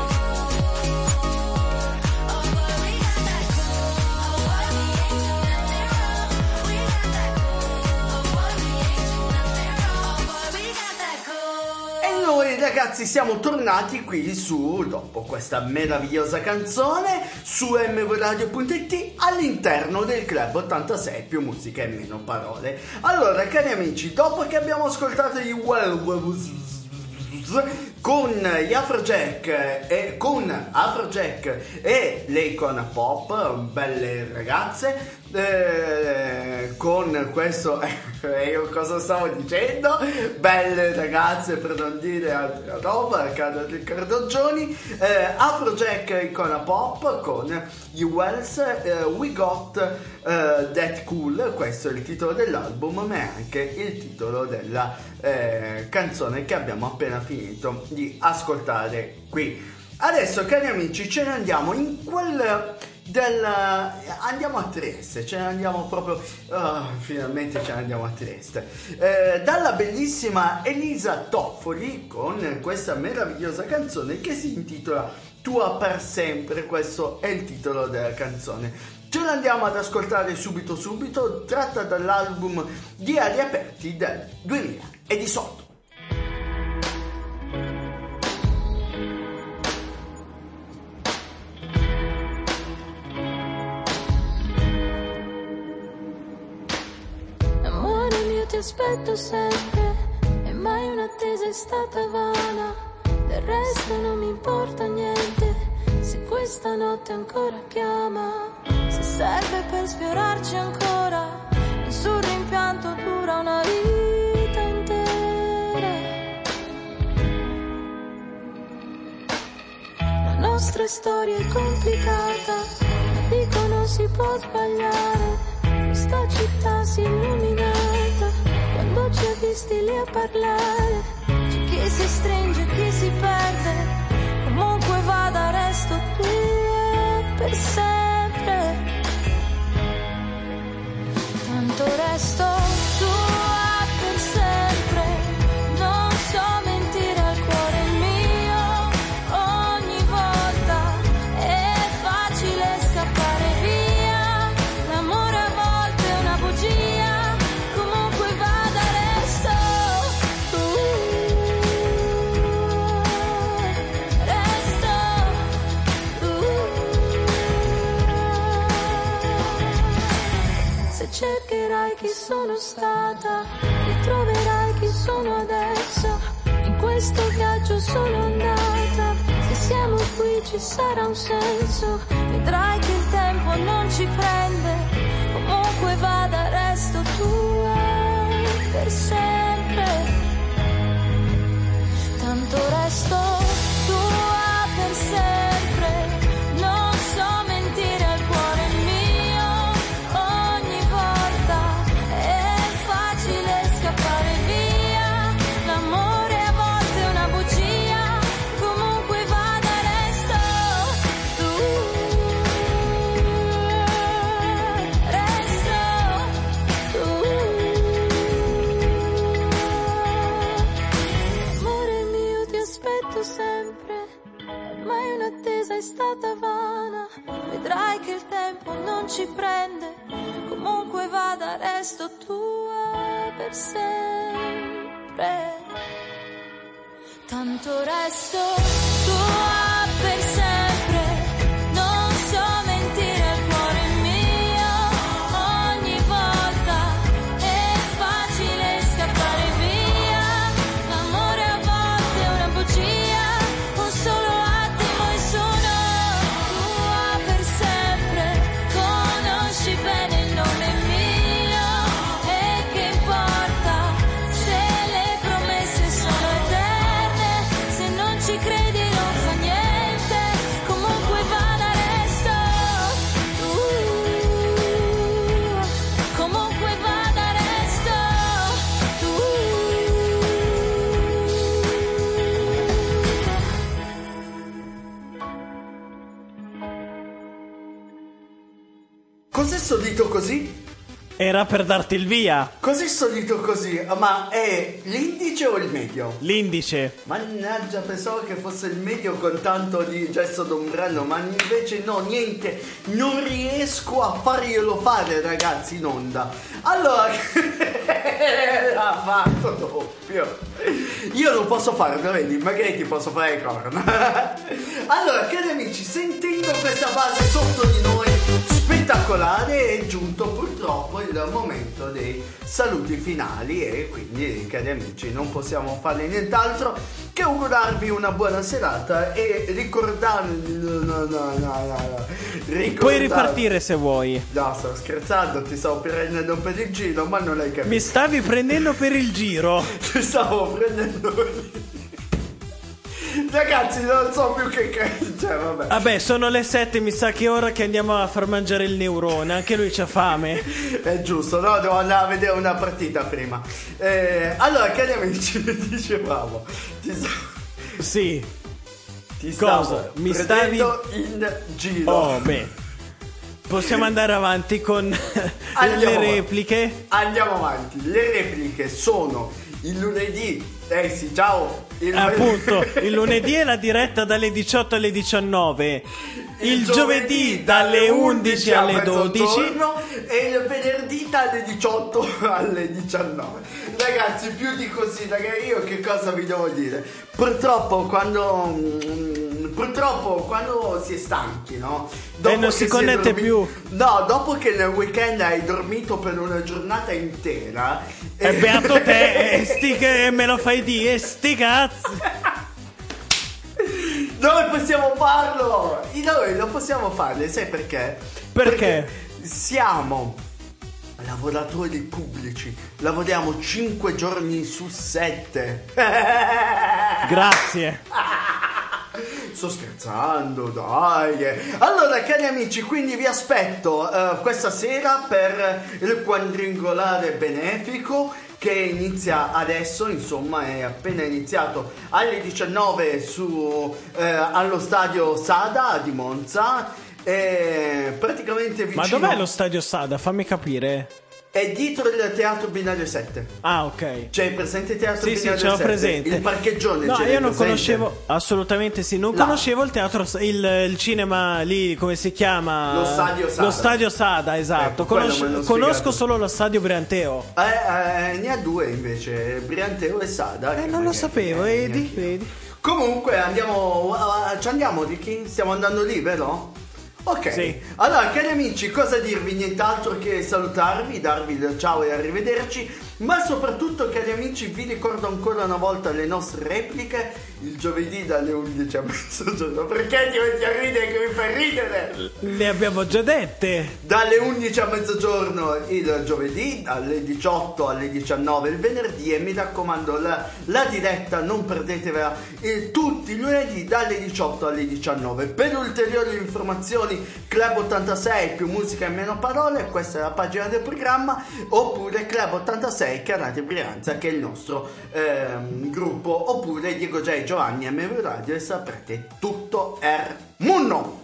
Oh boy, we got that cool. Oh boy, we ain't do nothing wrong. We got that cool. Oh boy, we ain't do nothing wrong. Oh boy, we got that cool. E noi ragazzi siamo tornati qui su, dopo questa meravigliosa canzone, su m v radio punto i t all'interno del Club ottantasei, più musica e meno parole. Allora cari amici, dopo che abbiamo ascoltato gli Wells con gli Afrojack e con Afrojack e le Icona Pop, belle ragazze, eh, con questo eh, io cosa stavo dicendo, belle ragazze per non dire altra roba, Carlo Riccardo Gioni, eh, Afrojack e Icona Pop con gli Wells, eh, We Got eh, That Cool, questo è il titolo dell'album ma è anche il titolo della eh, canzone che abbiamo appena finito di ascoltare qui. Adesso cari amici ce ne andiamo in quel del andiamo a Trieste, ce ne andiamo proprio oh, finalmente ce ne andiamo a Trieste, eh, dalla bellissima Elisa Toffoli con questa meravigliosa canzone che si intitola Tua per sempre, questo è il titolo della canzone. Ce l'andiamo ad ascoltare subito subito, tratta dall'album Diari aperti del duemiladiciotto. Amore mio, ti aspetto sempre e mai un'attesa è stata vana. Del resto non mi importa niente se questa notte ancora chiama. Se serve per sfiorarci ancora, nessun rimpianto dura una vita intera. La nostra storia è complicata, ma dicono si può sbagliare. Questa città si è illuminata quando ci ha visti lì a parlare. C'è chi si stringe, chi si perde, comunque vada resto tua per sempre. Tanto resto tua per sempre, non so mentire al cuore mio. Ogni volta è facile scappare via, l'amore a volte è una bugia, comunque vada resto tu, resto tu. Se cercherai chi sono stata, ritroverai chi sono adesso. In questo viaggio sono andata, se siamo qui ci sarà un senso. Vedrai che il tempo non ci prende, comunque vada resto tua per sempre. Tanto resto tua per sempre, non so mentire al cuore mio. Ogni volta è facile scappare via, l'amore a volte è una bugia, comunque vada resto tu, resto tu. Amore mio, ti aspetto sempre, mai un'attesa è stata vana. Vedrai che il tempo non ci prende, comunque vada resto tua per sempre. Tanto resto tua per sempre, non so mentire al cuore mio. Ogni volta è facile scappare via, l'amore a volte è una bugia, un solo attimo e sono tua per sempre. Conosci bene il nome mio e che importa se le promesse sono eterne. Se non ci credi non fa niente, comunque vada resto tu, comunque vada resto tu. Cos'è solito così? Era per darti il via. Cos'è solito così? Ma è l'indice o il medio? L'indice. Mannaggia, pensavo che fosse il medio con tanto di gesto d'ombrello, ma invece no, niente, non riesco a farglielo fare, ragazzi, in onda. Allora, l'ha fatto doppio. Io non posso farlo, vedi, magari ti posso fare il corno. Allora, cari amici, sentendo questa base sotto di noi spettacolare, è giunto purtroppo il momento dei saluti finali e quindi, cari amici, non possiamo fare nient'altro che augurarvi una buona serata e ricordarvi no, no, no, no, no. Ricordarvi... Puoi ripartire se vuoi. No, stavo scherzando, ti stavo prendendo per il giro, ma non l'hai capito. Mi stavi prendendo per il giro. Ti stavo prendendo per il giro. Ragazzi, non so più che cazzo, cioè vabbè. Vabbè, sono le sette, mi sa che è ora che andiamo a far mangiare il neurone, anche lui c'ha fame. È giusto, no? Devo andare a vedere una partita prima. Eh, allora, cari amici, dicevamo, ti stavo... Sì. Ti Cosa? stavo Mi stavi in giro. Oh, beh. Possiamo andare avanti con le repliche? Andiamo avanti. Le repliche sono il lunedì, eh sì, ciao. Il Appunto, il lunedì è la diretta dalle diciotto alle diciannove, il, il giovedì dalle undici alle dodici e il venerdì dalle diciotto alle diciannove. Ragazzi, più di così, ragazzi, io che cosa vi devo dire? Purtroppo quando purtroppo quando si è stanchi, no? Dopo e non si connette dormi... più. No, dopo che nel weekend hai dormito per una giornata intera. E eh, beato te, e sti che me lo fai dire, sti cazzi. Noi possiamo farlo! Noi lo possiamo farlo, sai perché? Perché? Perché siamo lavoratori pubblici, lavoriamo cinque giorni su sette. Grazie. Sto scherzando, dai. Allora, cari amici, quindi vi aspetto uh, questa sera per il quadringolare benefico che inizia adesso, insomma è appena iniziato alle diciannove su, eh, allo stadio Sada di Monza. E praticamente vicino... Ma dov'è lo stadio Sada? Fammi capire. È dietro il teatro binario sette. Ah, ok. C'è il presente teatro sì, binario sì, ce l'ho sette? presente. Il parcheggione. No, io non presente? conoscevo. Assolutamente sì. Non Là. conoscevo il teatro, il, il cinema lì, come si chiama? Lo stadio Sada. Lo stadio Sada, esatto. Ecco, Conosco, conosco solo lo stadio Brianteo. Eh, eh, ne ha due invece, Brianteo e Sada. Eh, non lo sapevo, vedi, vedi. Comunque andiamo. Uh, ci andiamo, Ricky? Stiamo andando lì, vero? Ok, sì. Allora cari amici, cosa dirvi? Nient'altro che salutarvi, darvi il ciao e arrivederci. Ma soprattutto, cari amici, vi ricordo ancora una volta le nostre repliche il giovedì dalle undici a mezzogiorno. Perché ti metti a ridere che mi fai ridere? Le abbiamo già dette. Dalle undici a mezzogiorno il giovedì, dalle diciotto alle diciannove il venerdì. E mi raccomando, la, la diretta non perdetevela eh, tutti i lunedì dalle diciotto alle diciannove. Per ulteriori informazioni Club ottantasei più musica e meno parole, questa è la pagina del programma, oppure Club ottantasei Canale Brianza, che è il nostro ehm, gruppo, oppure Diego J, Giovanni, M V Radio, e saprete tutto er munno.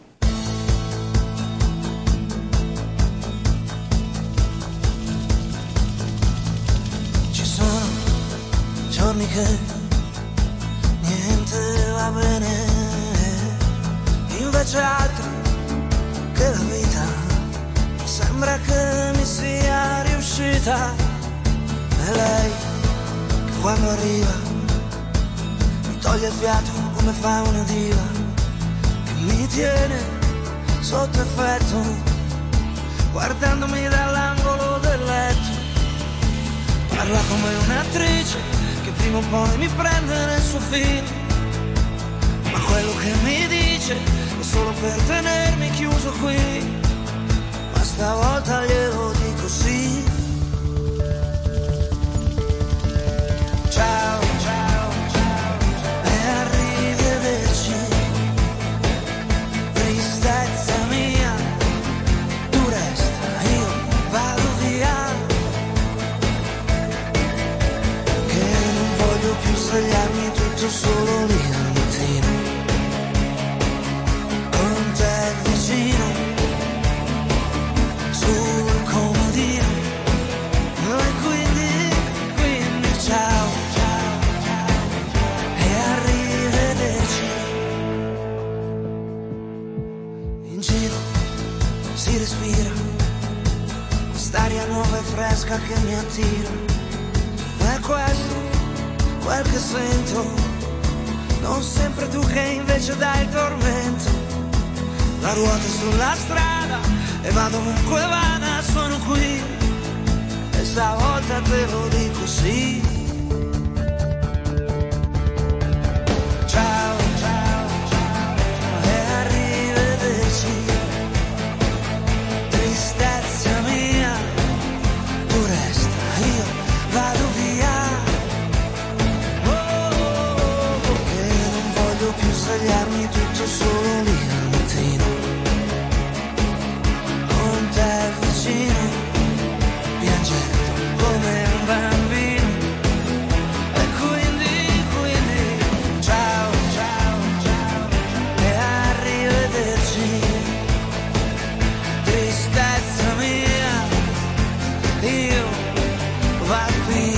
Ci sono giorni che niente va bene, invece altri che la vita sembra che mi sia riuscita. E lei che quando arriva mi toglie il fiato come fa una diva, che mi tiene sotto effetto guardandomi dall'angolo del letto. Parla come un'attrice che prima o poi mi prende nel suo film, ma quello che mi dice è solo per tenermi chiuso qui. Ma stavolta glielo dico sì. Ciao, ciao, ciao, e arrivederci. Tristezza mia, tu resta, io vado via. Che non voglio più svegliarmi tutto solo lì al mattino, con te vicino, sul comodino. E quindi, quindi ciao. Si respira quest'aria nuova e fresca che mi attira. È questo quel che sento, non sempre tu che invece dai il tormento. La ruota sulla strada e vado ovunque vada, sono qui. E stavolta te lo dico sì. Ciao, ciao, ciao, e arrivederci. Tristezza mia, tu resta, io vado via. Oh, oh, oh, che non voglio più svegliarmi tutto solo lì al mattino, con te vicino, piangendo come un bambino. E quindi, quindi, ciao, ciao, ciao, e arrivederci. Tristezza mia, io vado qui.